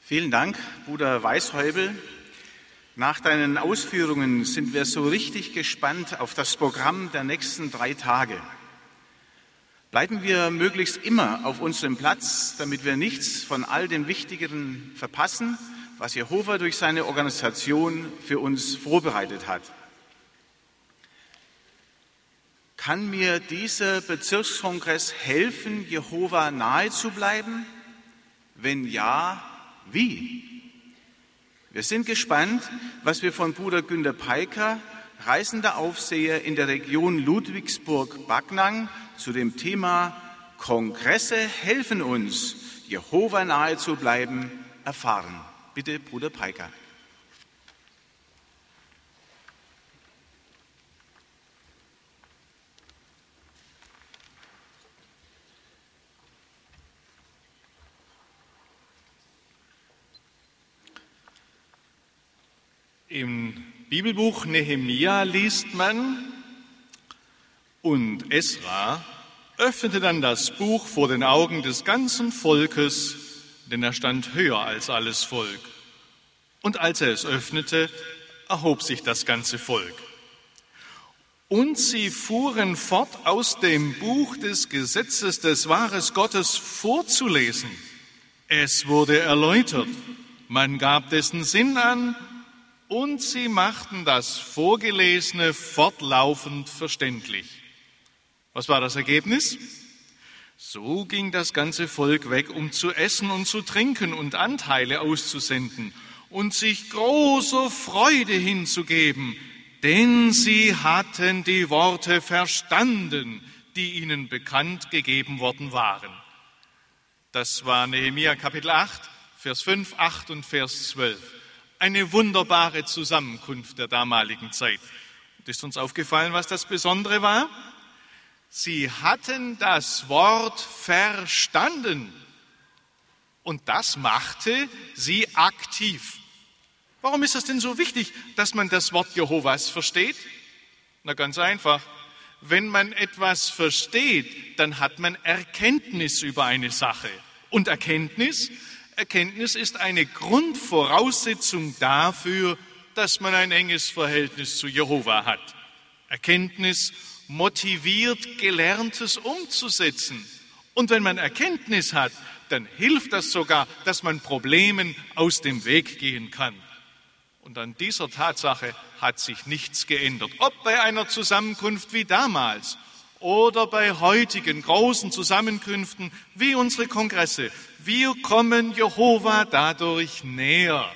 Vielen Dank, Bruder Weishäubel. Nach deinen Ausführungen sind wir so richtig gespannt auf das Programm der nächsten 3 Tage. Bleiben wir möglichst immer auf unserem Platz, damit wir nichts von all dem Wichtigeren verpassen, was Jehova durch seine Organisation für uns vorbereitet hat. Kann mir dieser Bezirkskongress helfen, Jehova nahe zu bleiben? Wenn ja, wie? Wir sind gespannt, was wir von Bruder Günter Peiker, reisender Aufseher in der Region Ludwigsburg-Backnang, zu dem Thema Kongresse helfen uns, Jehova nahe zu bleiben, erfahren. Bitte, Bruder Peiker. Im Bibelbuch Nehemia liest man: Und Esra öffnete dann das Buch vor den Augen des ganzen Volkes, denn er stand höher als alles Volk. Und als er es öffnete, erhob sich das ganze Volk. Und sie fuhren fort, aus dem Buch des Gesetzes des Wahres Gottes vorzulesen. Es wurde erläutert, man gab dessen Sinn an, und sie machten das Vorgelesene fortlaufend verständlich. Was war das Ergebnis? So ging das ganze Volk weg, um zu essen und zu trinken und Anteile auszusenden und sich großer Freude hinzugeben, denn sie hatten die Worte verstanden, die ihnen bekannt gegeben worden waren. Das war Nehemia Kapitel 8, Vers 5, 8 und Vers 12. Eine wunderbare Zusammenkunft der damaligen Zeit. Und ist uns aufgefallen, was das Besondere war? Sie hatten das Wort verstanden. Und das machte sie aktiv. Warum ist das denn so wichtig, dass man das Wort Jehovas versteht? Na, ganz einfach. Wenn man etwas versteht, dann hat man Erkenntnis über eine Sache. Und Erkenntnis ist eine Grundvoraussetzung dafür, dass man ein enges Verhältnis zu Jehova hat. Erkenntnis motiviert, Gelerntes umzusetzen. Und wenn man Erkenntnis hat, dann hilft das sogar, dass man Problemen aus dem Weg gehen kann. Und an dieser Tatsache hat sich nichts geändert. Ob bei einer Zusammenkunft wie damals oder bei heutigen großen Zusammenkünften wie unsere Kongresse. Wir kommen Jehova dadurch näher.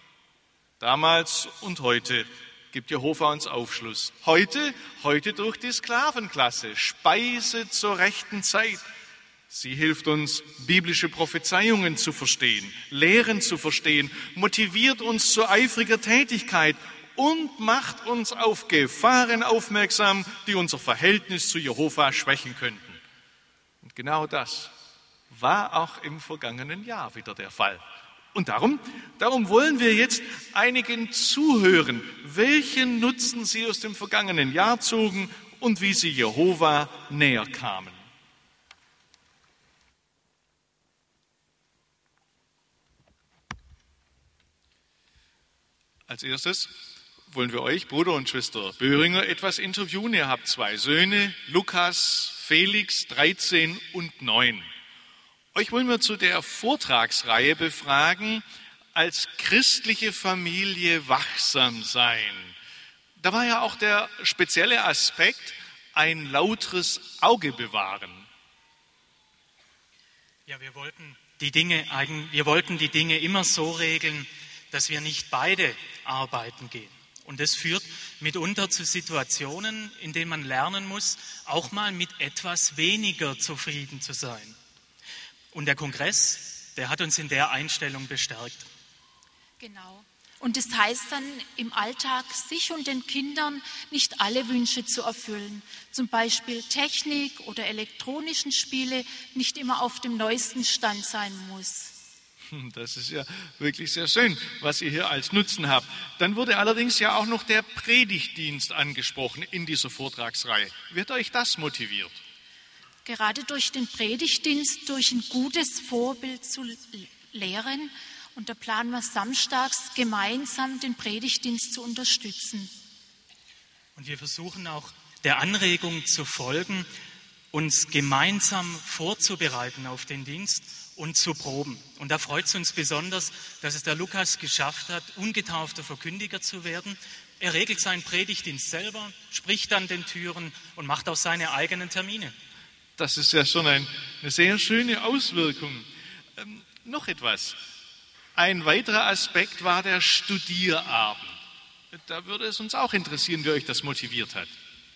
Damals und heute gibt Jehova uns Aufschluss. Heute durch die Sklavenklasse, Speise zur rechten Zeit. Sie hilft uns, biblische Prophezeiungen zu verstehen, Lehren zu verstehen, motiviert uns zu eifriger Tätigkeit und macht uns auf Gefahren aufmerksam, die unser Verhältnis zu Jehova schwächen könnten. Und genau das war auch im vergangenen Jahr wieder der Fall. Und darum wollen wir jetzt einigen zuhören, welchen Nutzen sie aus dem vergangenen Jahr zogen und wie sie Jehova näher kamen. Als erstes wollen wir euch, Bruder und Schwester Böhringer, etwas interviewen. Ihr habt 2 Söhne, Lukas, Felix, 13 und 9. Euch wollen wir zu der Vortragsreihe befragen, als christliche Familie wachsam sein. Da war ja auch der spezielle Aspekt, ein lauteres Auge bewahren. Ja, wir wollten die Dinge immer so regeln, dass wir nicht beide arbeiten gehen. Und das führt mitunter zu Situationen, in denen man lernen muss, auch mal mit etwas weniger zufrieden zu sein. Und der Kongress, der hat uns in der Einstellung bestärkt. Genau. Und das heißt dann im Alltag, sich und den Kindern nicht alle Wünsche zu erfüllen. Zum Beispiel Technik oder elektronischen Spiele nicht immer auf dem neuesten Stand sein muss. Das ist ja wirklich sehr schön, was ihr hier als Nutzen habt. Dann wurde allerdings ja auch noch der Predigtdienst angesprochen in dieser Vortragsreihe. Wie hat euch das motiviert? Gerade durch den Predigtdienst, durch ein gutes Vorbild zu lehren Und da planen wir samstags gemeinsam den Predigtdienst zu unterstützen. Und wir versuchen auch der Anregung zu folgen, uns gemeinsam vorzubereiten auf den Dienst und zu proben. Und da freut es uns besonders, dass es der Lukas geschafft hat, ungetaufter Verkündiger zu werden. Er regelt seinen Predigtdienst selber, spricht an den Türen und macht auch seine eigenen Termine. Das ist ja schon eine sehr schöne Auswirkung. Noch etwas. Ein weiterer Aspekt war der Studierabend. Da würde es uns auch interessieren, wie euch das motiviert hat.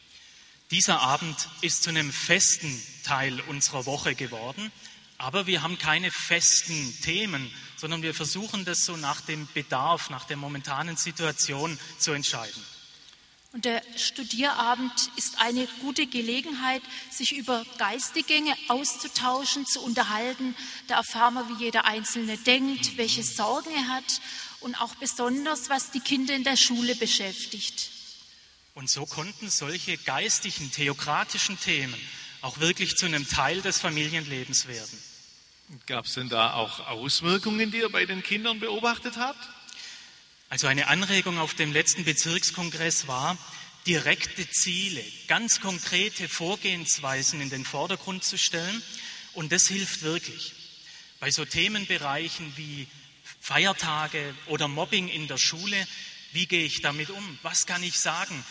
Dieser Abend ist zu einem festen Teil unserer Woche geworden, aber wir haben keine festen Themen, sondern wir versuchen das so nach dem Bedarf, nach der momentanen Situation zu entscheiden. Und der Studierabend ist eine gute Gelegenheit, sich über Geistegänge auszutauschen, zu unterhalten. Da erfahren wir, wie jeder Einzelne denkt, welche Sorgen er hat und auch besonders, was die Kinder in der Schule beschäftigt. Und so konnten solche geistigen, theokratischen Themen auch wirklich zu einem Teil des Familienlebens werden. Gab es denn da auch Auswirkungen, die ihr bei den Kindern beobachtet habt? Also eine Anregung auf dem letzten Bezirkskongress war, direkte Ziele, ganz konkrete Vorgehensweisen in den Vordergrund zu stellen. Und das hilft wirklich. Bei so Themenbereichen wie Feiertage oder Mobbing in der Schule, wie gehe ich damit um? Was kann ich sagen?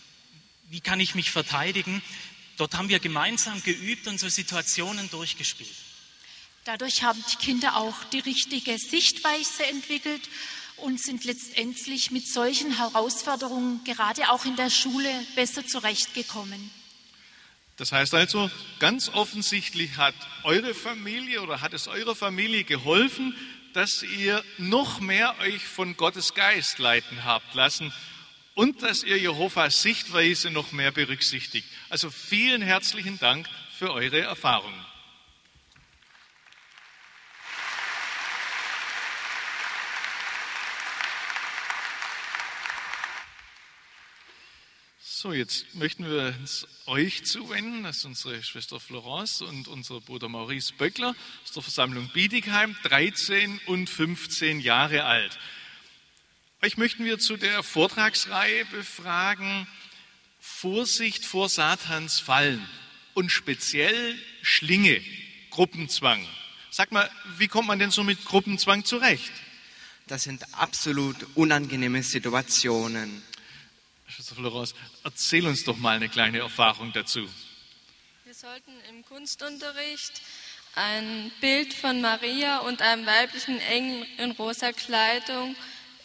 Wie kann ich mich verteidigen? Dort haben wir gemeinsam geübt und so Situationen durchgespielt. Dadurch haben die Kinder auch die richtige Sichtweise entwickelt und sind letztendlich mit solchen Herausforderungen gerade auch in der Schule besser zurechtgekommen. Das heißt also, ganz offensichtlich hat eure Familie oder hat es eurer Familie geholfen, dass ihr noch mehr euch von Gottes Geist leiten habt lassen und dass ihr Jehovas Sichtweise noch mehr berücksichtigt. Also vielen herzlichen Dank für eure Erfahrungen. So, jetzt möchten wir uns euch zuwenden, das ist unsere Schwester Florence und unser Bruder Maurice Böckler aus der Versammlung Bietigheim, 13 und 15 Jahre alt. Euch möchten wir zu der Vortragsreihe befragen, Vorsicht vor Satans Fallen und speziell Schlinge, Gruppenzwang. Sag mal, wie kommt man denn so mit Gruppenzwang zurecht? Das sind absolut unangenehme Situationen. Schwester Florence, erzähl uns doch mal eine kleine Erfahrung dazu. Wir sollten im Kunstunterricht ein Bild von Maria und einem weiblichen Engel in rosa Kleidung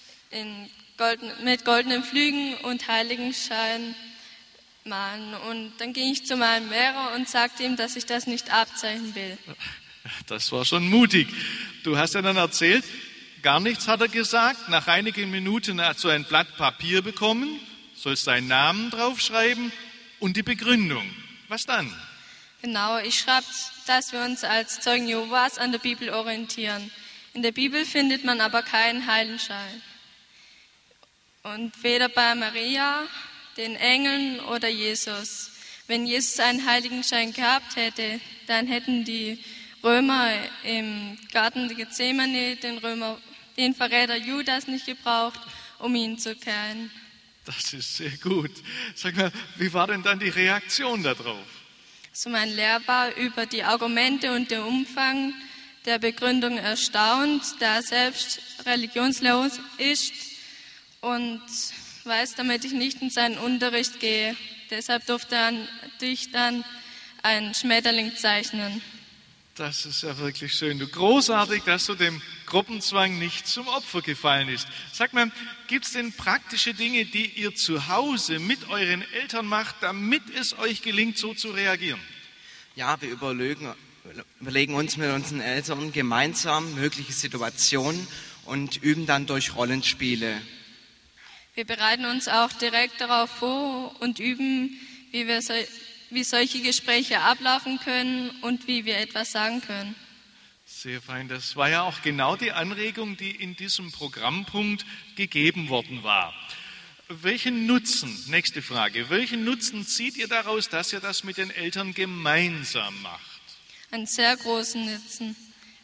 mit goldenen Flügen und Heiligenschein malen. Und dann ging ich zu meinem Lehrer und sagte ihm, dass ich das nicht abzeichnen will. Das war schon mutig. Du hast ja dann erzählt, gar nichts hat er gesagt. Nach einigen Minuten hat er ein Blatt Papier bekommen, sollst deinen Namen draufschreiben und die Begründung. Was dann? Genau, ich schreibe, dass wir uns als Zeugen Jehovas an der Bibel orientieren. In der Bibel findet man aber keinen Heiligenschein. Und weder bei Maria, den Engeln oder Jesus. Wenn Jesus einen Heiligenschein gehabt hätte, dann hätten die Römer im Garten Gethsemane den Verräter Judas nicht gebraucht, um ihn zu kennen. Das ist sehr gut. Sag mal, wie war denn dann die Reaktion darauf? So mein Lehrer war über die Argumente und den Umfang der Begründung erstaunt, da er selbst religionslos ist und weiß, damit ich nicht in seinen Unterricht gehe. Deshalb durfte er natürlich dann einen Schmetterling zeichnen. Das ist ja wirklich schön. Du, großartig, dass du dem Gruppenzwang nicht zum Opfer gefallen ist. Sag mal, gibt es denn praktische Dinge, die ihr zu Hause mit euren Eltern macht, damit es euch gelingt, so zu reagieren? Ja, wir überlegen uns mit unseren Eltern gemeinsam mögliche Situationen und üben dann durch Rollenspiele. Wir bereiten uns auch direkt darauf vor und üben, wie solche Gespräche ablaufen können und wie wir etwas sagen können. Sehr fein. Das war ja auch genau die Anregung, die in diesem Programmpunkt gegeben worden war. Welchen Nutzen, nächste Frage, welchen Nutzen zieht ihr daraus, dass ihr das mit den Eltern gemeinsam macht? Einen sehr großen Nutzen.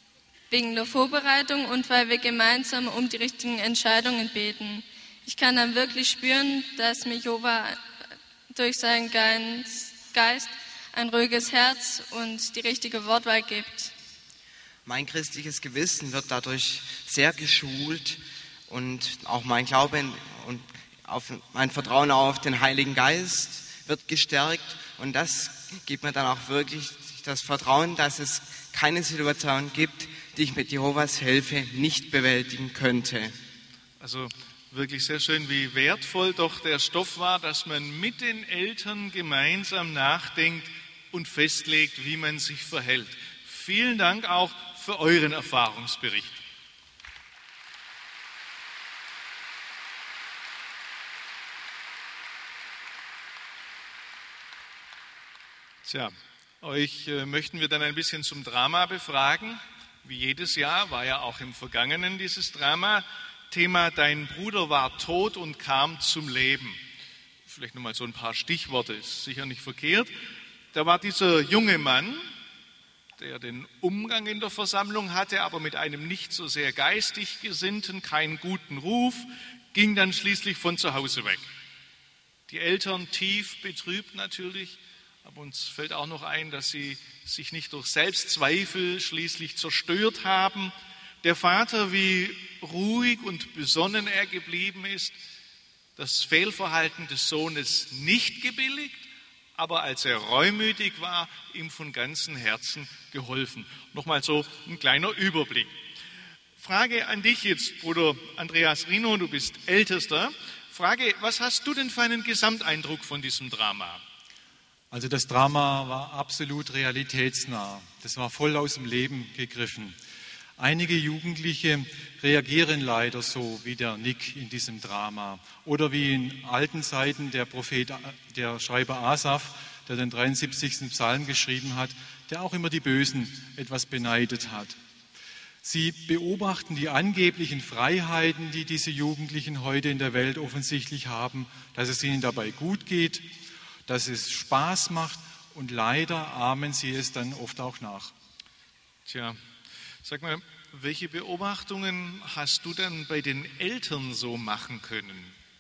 wegen der Vorbereitung und weil wir gemeinsam um die richtigen Entscheidungen beten. Ich kann dann wirklich spüren, dass mir Jehova durch seinen Geist ein ruhiges Herz und die richtige Wortwahl gibt. Mein christliches Gewissen wird dadurch sehr geschult und auch mein Glaube und mein Vertrauen auf den Heiligen Geist wird gestärkt. Und das gibt mir dann auch wirklich das Vertrauen, dass es keine Situation gibt, die ich mit Jehovas Hilfe nicht bewältigen könnte. Also wirklich sehr schön, wie wertvoll doch der Stoff war, dass man mit den Eltern gemeinsam nachdenkt und festlegt, wie man sich verhält. Vielen Dank auch für euren Erfahrungsbericht. Tja, euch möchten wir dann ein bisschen zum Drama befragen. Wie jedes Jahr war ja auch im Vergangenen dieses Drama. Thema: Dein Bruder war tot und kam zum Leben. Vielleicht nochmal so ein paar Stichworte, ist sicher nicht verkehrt. Da war dieser junge Mann, der den Umgang in der Versammlung hatte, aber mit einem nicht so sehr geistig Gesinnten, keinen guten Ruf, ging dann schließlich von zu Hause weg. Die Eltern tief betrübt natürlich, aber uns fällt auch noch ein, dass sie sich nicht durch Selbstzweifel schließlich zerstört haben. Der Vater, wie ruhig und besonnen er geblieben ist, das Fehlverhalten des Sohnes nicht gebilligt, aber als er reumütig war, ihm von ganzem Herzen geholfen. Nochmal so ein kleiner Überblick. Frage an dich jetzt, Bruder Andreas Rino, du bist Ältester. Frage, was hast du denn für einen Gesamteindruck von diesem Drama? Also das Drama war absolut realitätsnah. Das war voll aus dem Leben gegriffen. Einige Jugendliche reagieren leider so wie der Nick in diesem Drama. Oder wie in alten Zeiten der Prophet, der Schreiber Asaf, der den 73. Psalm geschrieben hat, der auch immer die Bösen etwas beneidet hat. Sie beobachten die angeblichen Freiheiten, die diese Jugendlichen heute in der Welt offensichtlich haben, dass es ihnen dabei gut geht, dass es Spaß macht, und leider ahmen sie es dann oft auch nach. Tja, sag mal, welche Beobachtungen hast du denn bei den Eltern so machen können?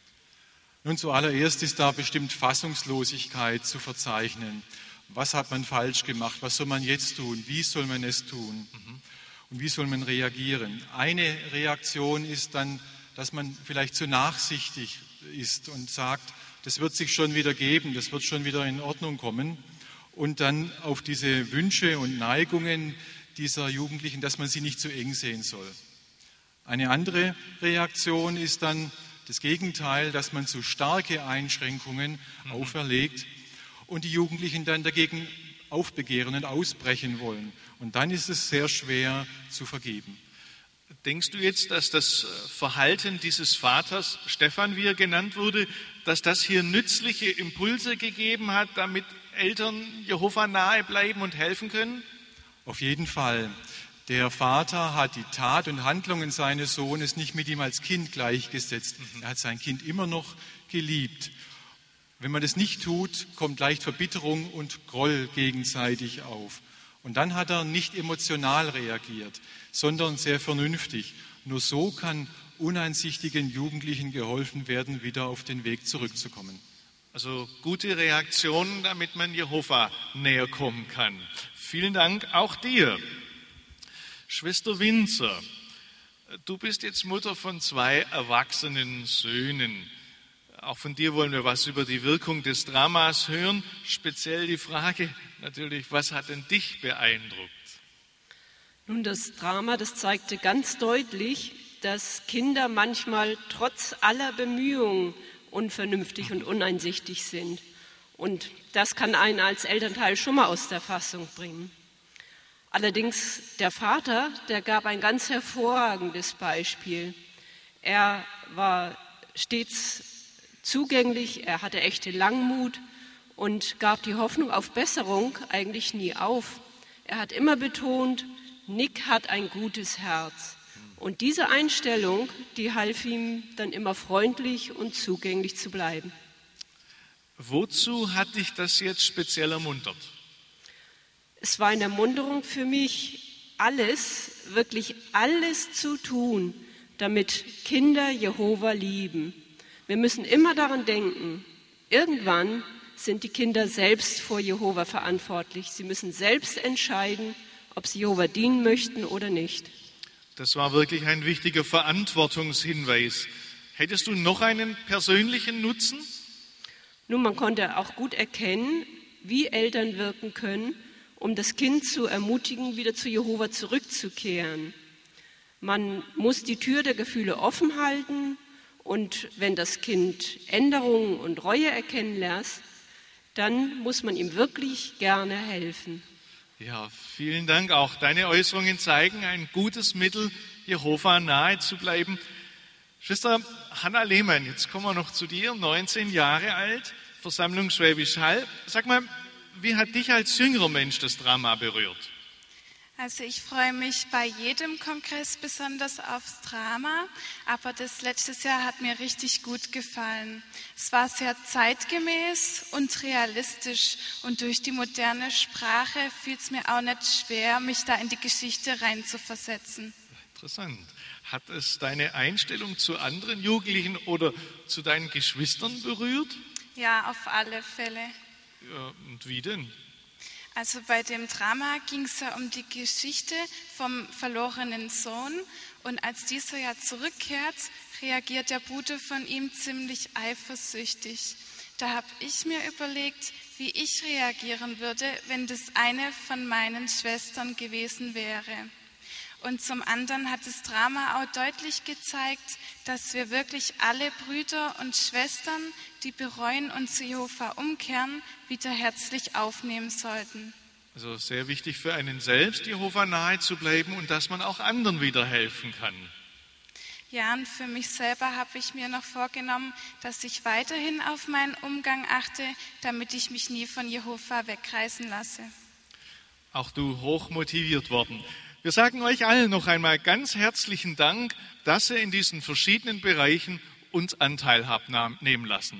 Nun, zuallererst ist da bestimmt Fassungslosigkeit zu verzeichnen. Was hat man falsch gemacht? Was soll man jetzt tun? Wie soll man es tun? Und wie soll man reagieren? Eine Reaktion ist dann, dass man vielleicht zu nachsichtig ist und sagt, das wird sich schon wieder geben, das wird schon wieder in Ordnung kommen. Und dann auf diese Wünsche und Neigungen dieser Jugendlichen, dass man sie nicht zu eng sehen soll. Eine andere Reaktion ist dann das Gegenteil, dass man zu starke Einschränkungen auferlegt und die Jugendlichen dann dagegen aufbegehren und ausbrechen wollen. Und dann ist es sehr schwer zu vergeben. Denkst du jetzt, dass das Verhalten dieses Vaters, Stefan, wie er genannt wurde, dass das hier nützliche Impulse gegeben hat, damit Eltern Jehova nahe bleiben und helfen können? Auf jeden Fall. Der Vater hat die Tat und Handlungen seines Sohnes nicht mit ihm als Kind gleichgesetzt. Er hat sein Kind immer noch geliebt. Wenn man das nicht tut, kommt leicht Verbitterung und Groll gegenseitig auf. Und dann hat er nicht emotional reagiert, sondern sehr vernünftig. Nur so kann uneinsichtigen Jugendlichen geholfen werden, wieder auf den Weg zurückzukommen. Also gute Reaktionen, damit man Jehova näher kommen kann. Vielen Dank auch dir. Schwester Winzer, du bist jetzt Mutter von 2 erwachsenen Söhnen. Auch von dir wollen wir was über die Wirkung des Dramas hören. Speziell die Frage natürlich, was hat denn dich beeindruckt? Nun, das Drama, das zeigte ganz deutlich, dass Kinder manchmal trotz aller Bemühungen unvernünftig und uneinsichtig sind. Und das kann einen als Elternteil schon mal aus der Fassung bringen. Allerdings der Vater, der gab ein ganz hervorragendes Beispiel. Er war stets zugänglich, er hatte echte Langmut und gab die Hoffnung auf Besserung eigentlich nie auf. Er hat immer betont, Nick hat ein gutes Herz. Und diese Einstellung, die half ihm dann immer freundlich und zugänglich zu bleiben. Wozu hat dich das jetzt speziell ermuntert? Es war eine Ermunterung für mich, alles, wirklich alles zu tun, damit Kinder Jehova lieben. Wir müssen immer daran denken, irgendwann sind die Kinder selbst vor Jehova verantwortlich. Sie müssen selbst entscheiden, ob sie Jehova dienen möchten oder nicht. Das war wirklich ein wichtiger Verantwortungshinweis. Hättest du noch einen persönlichen Nutzen? Nun, man konnte auch gut erkennen, wie Eltern wirken können, um das Kind zu ermutigen, wieder zu Jehova zurückzukehren. Man muss die Tür der Gefühle offen halten und wenn das Kind Änderungen und Reue erkennen lässt, dann muss man ihm wirklich gerne helfen. Ja, vielen Dank. Auch deine Äußerungen zeigen ein gutes Mittel, Jehova nahe zu bleiben. Schwester Hanna Lehmann, jetzt kommen wir noch zu dir, 19 Jahre alt, Versammlung Schwäbisch Hall. Sag mal, wie hat dich als jüngerer Mensch das Drama berührt? Also ich freue mich bei jedem Kongress besonders aufs Drama, aber das letztes Jahr hat mir richtig gut gefallen. Es war sehr zeitgemäß und realistisch und durch die moderne Sprache fiel es mir auch nicht schwer, mich da in die Geschichte reinzuversetzen. Interessant. Hat es deine Einstellung zu anderen Jugendlichen oder zu deinen Geschwistern berührt? Ja, auf alle Fälle. Ja, und wie denn? Also bei dem Drama ging es ja um die Geschichte vom verlorenen Sohn und als dieser ja zurückkehrt, reagiert der Bruder von ihm ziemlich eifersüchtig. Da habe ich mir überlegt, wie ich reagieren würde, wenn das eine von meinen Schwestern gewesen wäre. Und zum anderen hat das Drama auch deutlich gezeigt, dass wir wirklich alle Brüder und Schwestern, die bereuen und zu Jehova umkehren, wieder herzlich aufnehmen sollten. Also sehr wichtig für einen selbst, Jehova nahe zu bleiben und dass man auch anderen wieder helfen kann. Ja, und für mich selber habe ich mir noch vorgenommen, dass ich weiterhin auf meinen Umgang achte, damit ich mich nie von Jehova wegreißen lasse. Auch du hoch motiviert worden. Wir sagen euch allen noch einmal ganz herzlichen Dank, dass ihr in diesen verschiedenen Bereichen uns Anteil habt nehmen lassen.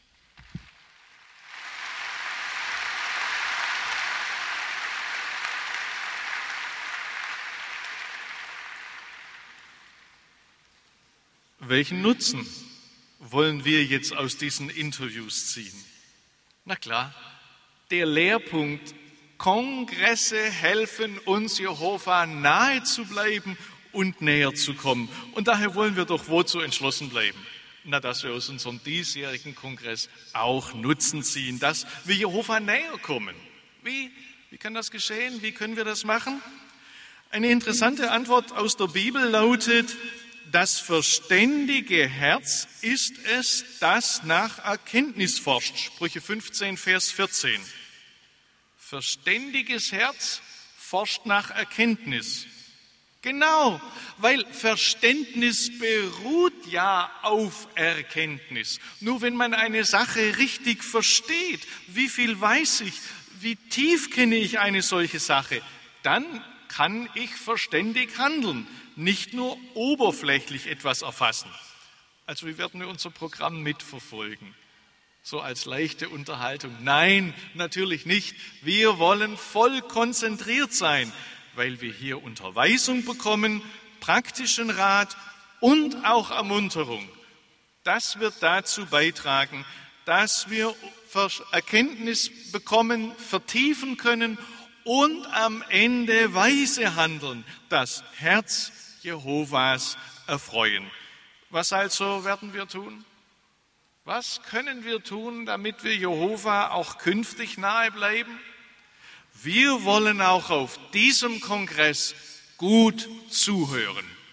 Welchen Nutzen wollen wir jetzt aus diesen Interviews ziehen? Na klar, der Lehrpunkt: Kongresse helfen uns, Jehova nahe zu bleiben und näher zu kommen. Und daher wollen wir doch wozu entschlossen bleiben? Na, dass wir aus unserem diesjährigen Kongress auch Nutzen ziehen, dass wir Jehova näher kommen. Wie kann das geschehen? Wie können wir das machen? Eine interessante Antwort aus der Bibel lautet: Das verständige Herz ist es, das nach Erkenntnis forscht. Sprüche 15, Vers 14. Verständiges Herz forscht nach Erkenntnis. Genau, weil Verständnis beruht ja auf Erkenntnis. Nur wenn man eine Sache richtig versteht, wie viel weiß ich, wie tief kenne ich eine solche Sache, dann kann ich verständig handeln, nicht nur oberflächlich etwas erfassen. Also wir werden unser Programm mitverfolgen. So als leichte Unterhaltung. Nein, natürlich nicht. Wir wollen voll konzentriert sein, weil wir hier Unterweisung bekommen, praktischen Rat und auch Ermunterung. Das wird dazu beitragen, dass wir Erkenntnis bekommen, vertiefen können und am Ende weise handeln, das Herz Jehovas erfreuen. Was also werden wir tun? Was können wir tun, damit wir Jehova auch künftig nahe bleiben? Wir wollen auch auf diesem Kongress gut zuhören.